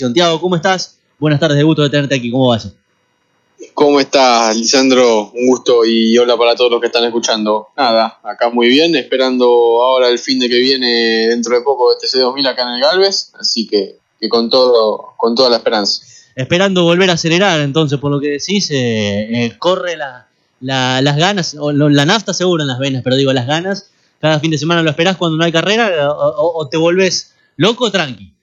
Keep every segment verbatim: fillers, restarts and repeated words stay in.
Santiago, ¿cómo estás? Buenas tardes, de gusto de tenerte aquí, ¿cómo vas? ¿Cómo estás, Lisandro? Un gusto y hola para todos los que están escuchando. Nada, acá muy bien, esperando ahora el fin de que viene dentro de poco de T C dos mil acá en el Galvez, así que, que con todo, con toda la esperanza. Esperando volver a acelerar, entonces, por lo que decís, eh, eh, corre la, la, las ganas, o lo, la nafta seguro en las venas, pero digo, las ganas, cada fin de semana lo esperás cuando no hay carrera, o, o, o te volvés loco o tranqui.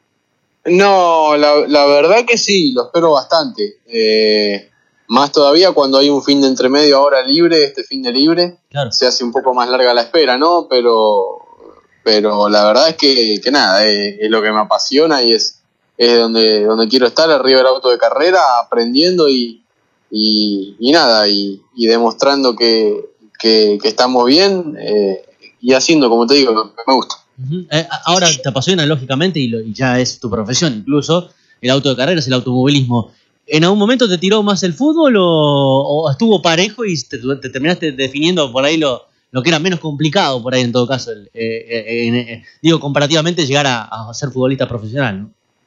No, la, la verdad que sí, lo espero bastante. Eh, más todavía cuando hay un fin de entremedio ahora libre, este fin de libre, claro. Se hace un poco más larga la espera, ¿no? Pero, pero la verdad es que, que nada, es, es lo que me apasiona y es, es donde, donde quiero estar, arriba del auto de carrera, aprendiendo y, y, y nada, y, y demostrando que, que, que estamos bien eh, y haciendo, como te digo, lo que me gusta. Uh-huh. Eh, ahora te apasiona lógicamente y, lo, y ya es tu profesión incluso, el auto de carreras, el automovilismo. ¿En algún momento te tiró más el fútbol o, o estuvo parejo y te, te terminaste definiendo por ahí lo, lo que era menos complicado por ahí en todo caso? El, eh, eh, eh, digo, comparativamente llegar a, a ser futbolista profesional, ¿no?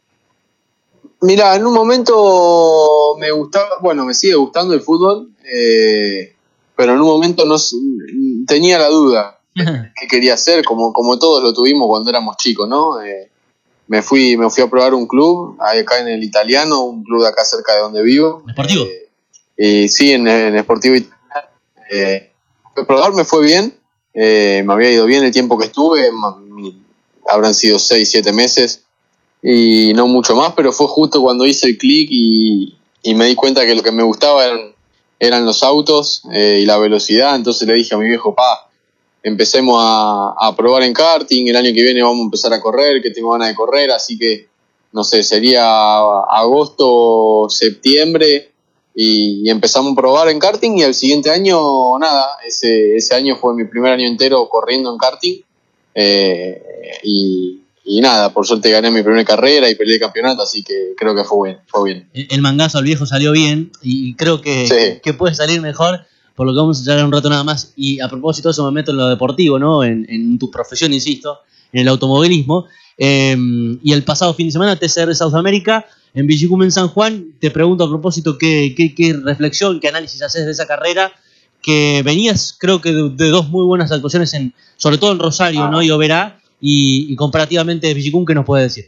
Mira, en un momento me gustaba, bueno, me sigue gustando el fútbol, eh, pero en un momento no tenía la duda qué quería hacer, como, como todos lo tuvimos cuando éramos chicos, ¿no? Eh, me fui me fui a probar un club acá en el Italiano, un club de acá cerca de donde vivo. ¿Deportivo? Eh, y sí, en el Sportivo Italiano. Eh, probar me fue bien, eh, me había ido bien el tiempo que estuve, habrán sido seis, siete meses y no mucho más, pero fue justo cuando hice el clic y, y me di cuenta que lo que me gustaba eran, eran los autos eh, y la velocidad. Entonces le dije a mi viejo, pa, empecemos a, a probar en karting, el año que viene vamos a empezar a correr, que tengo ganas de correr, así que, no sé, sería agosto, septiembre, y, y empezamos a probar en karting, y el siguiente año, nada, ese, ese año fue mi primer año entero corriendo en karting, eh, y, y nada, por suerte gané mi primera carrera y peleé el campeonato, así que creo que fue bien, fue bien. El mangazo al viejo salió bien, y creo que, sí. que puede salir mejor, por lo que vamos a charlar un rato nada más. Y a propósito de eso me meto en lo deportivo, ¿no? En, en tu profesión, insisto, en el automovilismo. Eh, y el pasado fin de semana, T C R South America, en Villicum, en San Juan. Te pregunto a propósito qué, qué, qué reflexión, qué análisis haces de esa carrera, que venías, creo que de, de dos muy buenas actuaciones, en, sobre todo en Rosario, ah. ¿no? Y Oberá, y, y comparativamente de Villicum, ¿qué nos puede decir?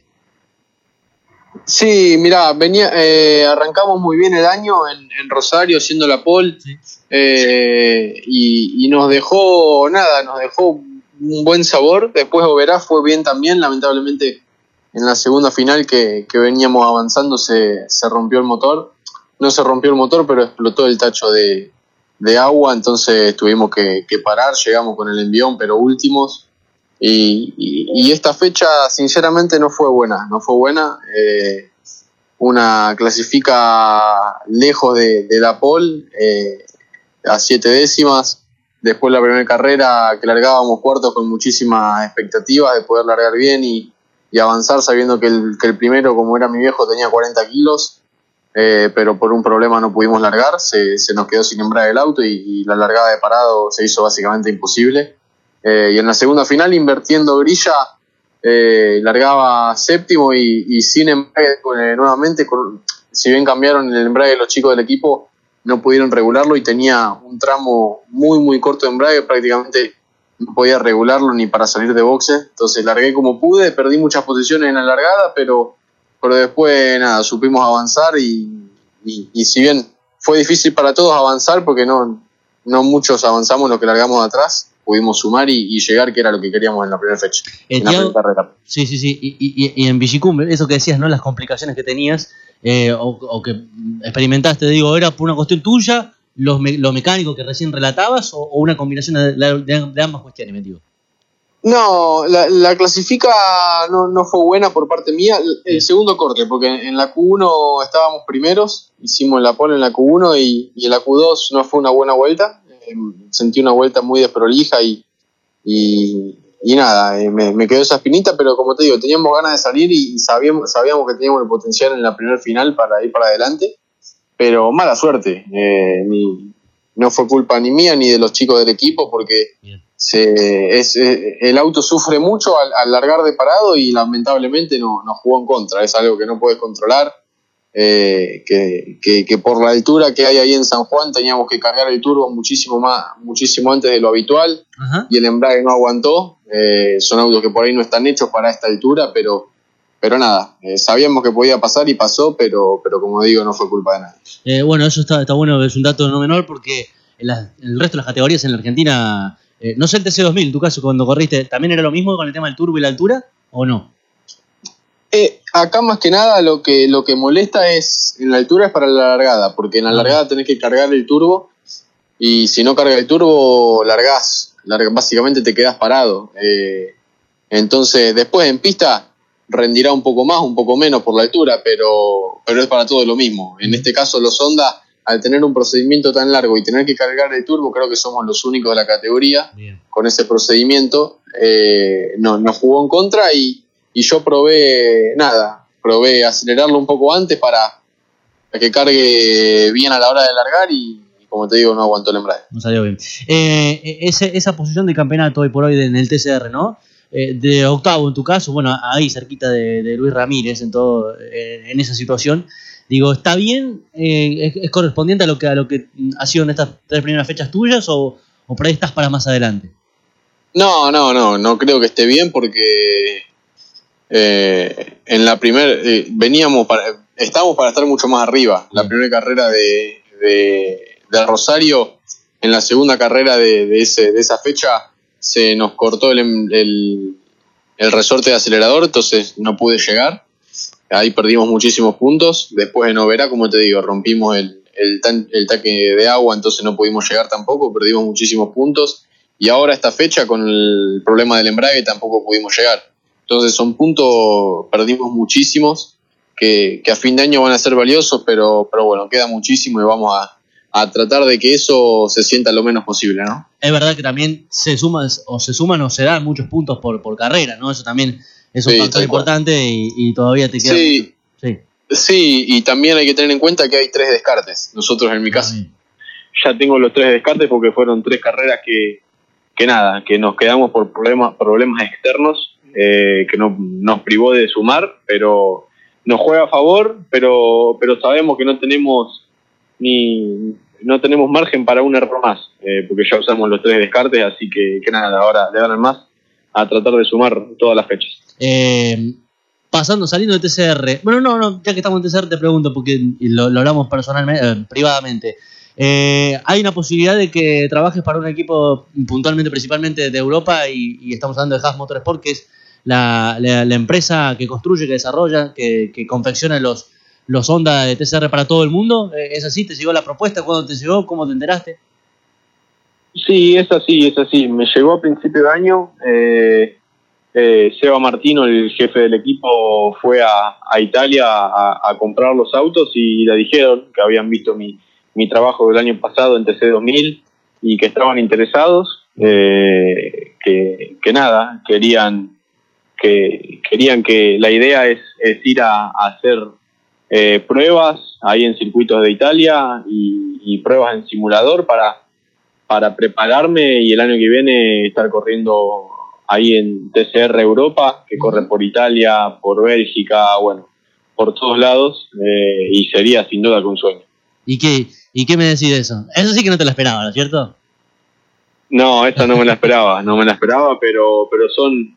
Sí, mirá, venía, eh, arrancamos muy bien el año en, en Rosario siendo la pole, sí. eh, y, y nos dejó nada, nos dejó un buen sabor. Después Oberá fue bien también, lamentablemente en la segunda final que, que veníamos avanzando se, se rompió el motor, no se rompió el motor pero explotó el tacho de, de agua, entonces tuvimos que, que parar, llegamos con el envión pero últimos. Y, y, y esta fecha sinceramente no fue buena, no fue buena. Eh, una clasifica lejos de, de la pole, eh, a siete décimas. Después la primera carrera que largábamos cuartos con muchísimas expectativas de poder largar bien y, y avanzar sabiendo que el, que el primero, como era mi viejo, tenía cuarenta kilos, eh, pero por un problema no pudimos largar, se, se nos quedó sin embrague el auto y, y la largada de parado se hizo básicamente imposible. Eh, y en la segunda final, invirtiendo grilla, eh, largaba séptimo y, y sin embrague eh, nuevamente, con, si bien cambiaron el embrague los chicos del equipo, no pudieron regularlo y tenía un tramo muy muy corto de embrague, prácticamente no podía regularlo ni para salir de boxe, entonces largué como pude, perdí muchas posiciones en la largada, pero, pero después nada, supimos avanzar y, y, y si bien fue difícil para todos avanzar porque no, no muchos avanzamos lo que largamos de atrás, pudimos sumar y, y llegar, que era lo que queríamos en la primera fecha, eh, en la primera carrera. Sí, sí, sí, y, y, y en Villicum, eso que decías, ¿no? Las complicaciones que tenías, eh, o, o que experimentaste, digo, ¿era por una cuestión tuya, los me, lo mecánico que recién relatabas, o, o una combinación de, de, de ambas cuestiones, me digo? No, la, la clasifica no, no fue buena por parte mía, el, el segundo corte, porque en la Q uno estábamos primeros, hicimos la pole en la Q uno y, y en la Q dos no fue una buena vuelta, eh, sentí una vuelta muy desprolija y, y, y nada, eh, me, me quedó esa espinita, pero como te digo, teníamos ganas de salir y, y sabíamos, sabíamos que teníamos el potencial en la primer final para ir para adelante, pero mala suerte, eh, ni, no fue culpa ni mía ni de los chicos del equipo, porque... Bien. se, es, el auto sufre mucho al, al largar de parado y lamentablemente no, nos jugó en contra. Es algo que no puedes controlar, eh, que, que, que por la altura que hay ahí en San Juan teníamos que cargar el turbo muchísimo más, muchísimo antes de lo habitual. Ajá. Y el embrague no aguantó. Eh, son autos que por ahí no están hechos para esta altura, pero Pero nada, eh, sabíamos que podía pasar y pasó, pero, pero como digo, no fue culpa de nadie. Eh, bueno, eso está, está bueno, es un dato no menor, porque en, la, en el resto de las categorías en la Argentina, eh, no sé el T C dos mil, en tu caso, cuando corriste, ¿también era lo mismo con el tema del turbo y la altura, o no? Eh, acá más que nada lo que, lo que molesta es, en la altura es para la largada, porque en la largada tenés que cargar el turbo, y si no carga el turbo, largás, larga, básicamente te quedás parado. Eh, entonces, después en pista rendirá un poco más, un poco menos por la altura, pero, pero es para todo lo mismo. En este caso los Honda, al tener un procedimiento tan largo y tener que cargar el turbo, creo que somos los únicos de la categoría. Bien. Con ese procedimiento, eh, no, nos jugó en contra y, y yo probé, nada, probé acelerarlo un poco antes para, para que cargue bien a la hora de largar y, y como te digo, no aguantó el embrague. No salió bien. Eh, ese, esa posición de campeonato hoy por hoy en el T C R, ¿no? Eh, de octavo en tu caso, bueno, ahí cerquita de, de Luis Ramírez en todo, eh, en esa situación, digo, ¿está bien? Eh, es, ¿Es correspondiente a lo que a lo que ha sido en estas tres primeras fechas tuyas o, o por ahí estás para más adelante? No, no, no, no creo que esté bien porque eh, en la primera eh, veníamos para, estábamos para estar mucho más arriba. La primera carrera de, de, de Rosario, en la segunda carrera de, de, ese, de esa fecha se nos cortó el, el, el resorte de acelerador, entonces no pude llegar. Ahí perdimos muchísimos puntos. Después en Oberá, como te digo, rompimos el, el, tan, el tanque de agua, entonces no pudimos llegar tampoco, perdimos muchísimos puntos. Y ahora esta fecha, con el problema del embrague, tampoco pudimos llegar. Entonces son puntos, perdimos muchísimos, que, que a fin de año van a ser valiosos, pero, pero bueno, queda muchísimo y vamos a, a tratar de que eso se sienta lo menos posible, ¿no? Es verdad que también se suman o se suman o se dan muchos puntos por, por carrera, ¿no? Eso también es un sí, factor importante y, y todavía te queda. Sí, sí. Sí, y también hay que tener en cuenta que hay tres descartes. Nosotros, en mi caso, ah, ya tengo los tres descartes porque fueron tres carreras que, que nada, que nos quedamos por problemas, problemas externos, eh, que no, nos privó de sumar, pero nos juega a favor, pero, pero sabemos que no tenemos ni no tenemos margen para un error más, eh, porque ya usamos los tres descartes, así que, que nada, ahora le dan más a tratar de sumar todas las fechas. Eh, pasando, saliendo de T C R, bueno, no, no, ya que estamos en T C R te pregunto, porque lo, lo hablamos personalmente, eh, privadamente, eh, ¿hay una posibilidad de que trabajes para un equipo puntualmente, principalmente de Europa, y, y estamos hablando de Haas Motorsport, que es la, la, la empresa que construye, que desarrolla, que, que confecciona los los Honda de T C R para todo el mundo? ¿Es así? ¿Te llegó la propuesta? ¿Cuándo te llegó? ¿Cómo te enteraste? Sí, es así, es así. Me llegó a principio de año. Eh, eh, Seba Martino, el jefe del equipo, fue a, a Italia a, a comprar los autos y le dijeron que habían visto mi, mi trabajo del año pasado en T C dos mil y que estaban interesados, eh, que, que nada, querían que, querían que la idea es, es ir a, a hacer Eh, pruebas ahí en circuitos de Italia y, y pruebas en simulador para, para prepararme y el año que viene estar corriendo ahí en T C R Europa, que corre por Italia, por Bélgica, bueno, por todos lados, eh, y sería sin duda que un sueño. ¿Y qué, ¿Y qué me decís de eso? Eso sí que no te lo esperaba, ¿no es cierto? No, esa no me la esperaba, no me la esperaba, pero, pero son...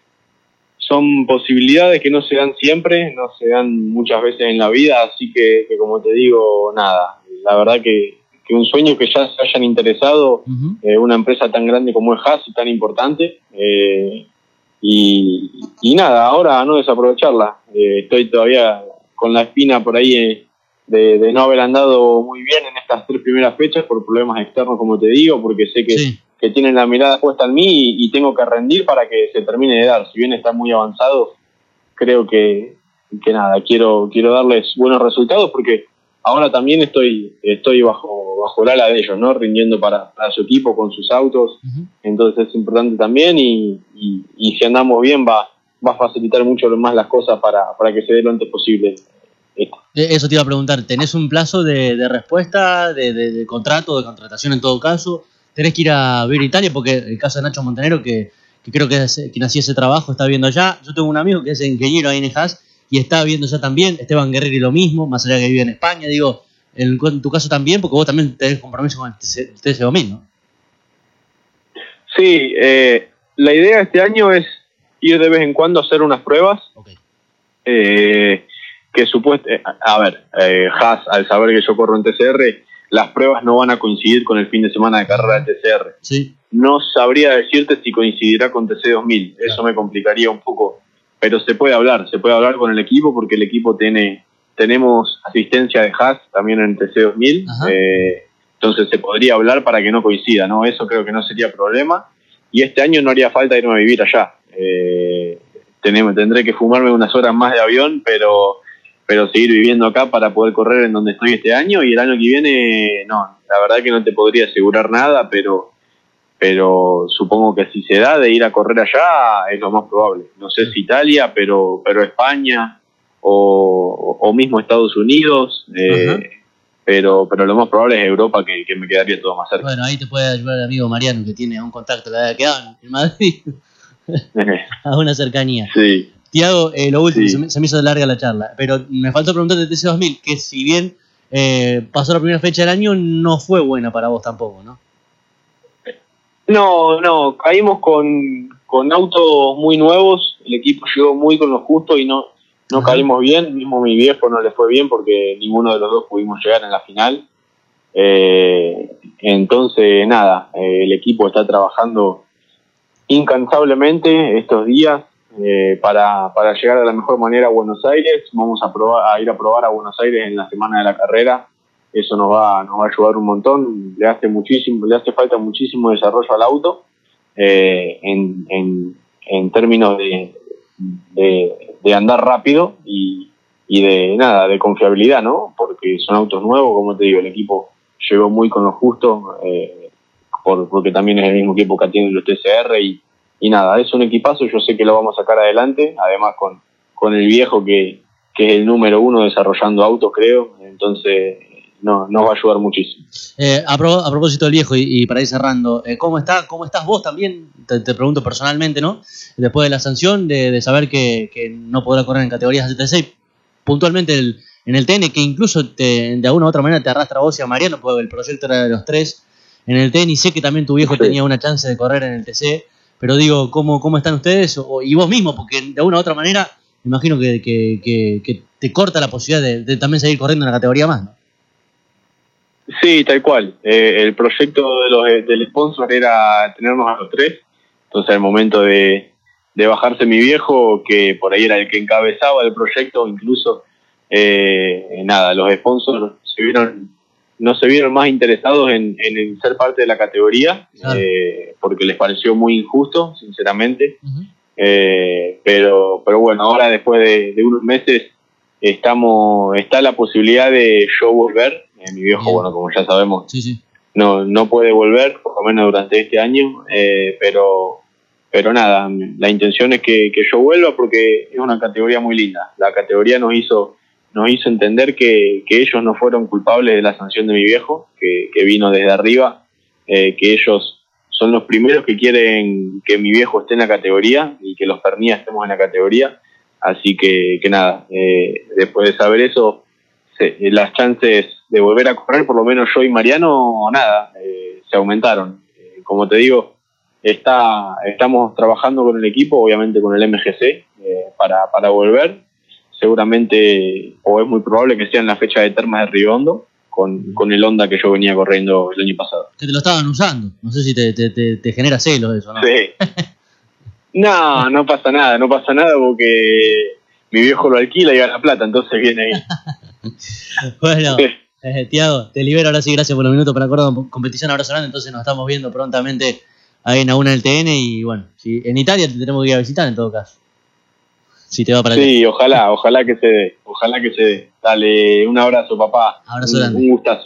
Son posibilidades que no se dan siempre, no se dan muchas veces en la vida, así que, que como te digo, nada, la verdad que, que un sueño que ya se hayan interesado, uh-huh. eh, una empresa tan grande como es Haas y tan importante, eh, y, y nada, ahora no desaprovecharla, eh, estoy todavía con la espina por ahí eh, de, de no haber andado muy bien en estas tres primeras fechas por problemas externos, como te digo, porque sé que... Sí. que tienen la mirada puesta en mí y, y tengo que rendir para que se termine de dar. Si bien está muy avanzado, creo que, que nada, quiero quiero darles buenos resultados porque ahora también estoy estoy bajo bajo el ala de ellos, ¿no? Rindiendo para, para su equipo con sus autos, uh-huh. Entonces es importante también y, y, y si andamos bien va, va a facilitar mucho más las cosas para, para que se dé lo antes posible. Esto. Eso te iba a preguntar, ¿tenés un plazo de, de respuesta, de, de, de contrato, de contratación en todo caso? tenés que ir a ver Italia, porque el caso de Nacho Montenegro, que, que creo que es quien hacía ese trabajo, está viendo allá. Yo tengo un amigo que es ingeniero ahí en Haas y está viendo ya también. Esteban Guerrero y lo mismo, más allá que vive en España. Digo, en, en tu caso también, porque vos también tenés compromiso con el T C dos mil, ¿no? Sí, eh, la idea este año es ir de vez en cuando a hacer unas pruebas. Okay. Eh, que supuesto, a ver, eh, Haas, al saber que yo corro en T C R, las pruebas no van a coincidir con el fin de semana de carrera de T C R. Sí. No sabría decirte si coincidirá con T C dos mil, claro. Eso me complicaría un poco, pero se puede hablar, se puede hablar con el equipo porque el equipo tiene, tenemos asistencia de Haas también en T C dos mil, eh, entonces se podría hablar para que no coincida, ¿no? Eso creo que no sería problema, y este año no haría falta irme a vivir allá. Eh, tenemos, tendré que fumarme unas horas más de avión, pero... pero seguir viviendo acá para poder correr en donde estoy este año, y el año que viene, no, la verdad que no te podría asegurar nada, pero pero supongo que si se da de ir a correr allá es lo más probable. No sé si Italia, pero pero España o, o mismo Estados Unidos, eh, pero pero lo más probable es Europa, que, que me quedaría todo más cerca. Bueno, ahí te puede ayudar el amigo Mariano, que tiene un contacto, la verdad, quedado en Madrid, a una cercanía. Sí. Tiago, eh, lo último, sí. se, me, se me hizo larga la charla, pero me faltó preguntarte de T C dos mil, que si bien eh, pasó la primera fecha del año, no fue buena para vos tampoco, ¿no? No, no, caímos con, con autos muy nuevos, el equipo llegó muy con lo justo y no, no caímos bien, mismo mi viejo no le fue bien porque ninguno de los dos pudimos llegar en la final. Eh, entonces, nada, eh, el equipo está trabajando incansablemente estos días eh, para, para llegar de la mejor manera a Buenos Aires. Vamos a, probar, a ir a probar a Buenos Aires en la semana de la carrera. Eso nos va, nos va a ayudar un montón. Le hace muchísimo, le hace falta muchísimo desarrollo al auto eh, en, en, en términos de, de, de andar rápido y, y de nada, de confiabilidad, ¿no? Porque son autos nuevos, como te digo, el equipo llegó muy con lo justo, eh, por, porque también es el mismo equipo que tiene los T C R y, y nada, es un equipazo. Yo sé que lo vamos a sacar adelante, además con, con el viejo que, que es el número uno desarrollando autos, creo, entonces no, nos va a ayudar muchísimo. Eh, a, pro, a propósito del viejo y, y para ir cerrando, eh, ¿cómo está, cómo estás vos también? Te, te pregunto personalmente, ¿no? Después de la sanción, de, de saber que, que no podrá correr en categorías Z T seis, puntualmente el, en el T N, que incluso te, de alguna u otra manera te arrastra a vos y a Mariano, porque el proyecto era de los tres en el T N, y sé que también tu viejo sí. tenía una chance de correr en el T C, pero digo, ¿cómo, cómo están ustedes? O, y vos mismo, porque de alguna u otra manera me imagino que, que, que, que te corta la posibilidad de, de también seguir corriendo en la categoría más, ¿no? Sí, tal cual. Eh, el proyecto de los, del sponsor era tenernos a los tres. Entonces, al momento de, de bajarse mi viejo, que por ahí era el que encabezaba el proyecto, incluso, eh, nada, los sponsors se vieron, no se vieron más interesados en, en ser parte de la categoría, claro. eh, porque les pareció muy injusto, sinceramente. Uh-huh. eh, pero, pero bueno, ahora después de, de unos meses estamos, está la posibilidad de yo volver. Eh, mi viejo, Bien. bueno, como ya sabemos, sí, sí. no no puede volver, por lo menos durante este año, eh, pero pero nada, la intención es que, que yo vuelva porque es una categoría muy linda. La categoría nos hizo nos hizo entender que, que ellos no fueron culpables de la sanción de mi viejo, que, que vino desde arriba, eh, que ellos son los primeros que quieren que mi viejo esté en la categoría y que los Pernía estemos en la categoría. Así que, que nada, eh, después de saber eso, se, las chances de volver a correr, por lo menos yo y Mariano, nada, eh, se aumentaron. Eh, como te digo, está, estamos trabajando con el equipo, obviamente con el M G C, eh, para, para volver. Seguramente, o es muy probable que sea en la fecha de Termas de Río Hondo, con, con el Honda que yo venía corriendo el año pasado. Que te lo estaban usando, no sé si te, te, te, te genera celos eso, ¿no? Sí. No, no pasa nada, no pasa nada porque mi viejo lo alquila y gana plata, entonces viene ahí. Bueno, eh, Tiago, te libero ahora sí, gracias por los minutos para acordar competición, abrazo grande, entonces nos estamos viendo prontamente ahí en una del T N y bueno, si en Italia te tenemos que ir a visitar en todo caso. Si te va para Sí, allá. ojalá, ojalá que se dé, ojalá que se dé. Dale, un abrazo, papá. Abrazo un, grande. Un gustazo.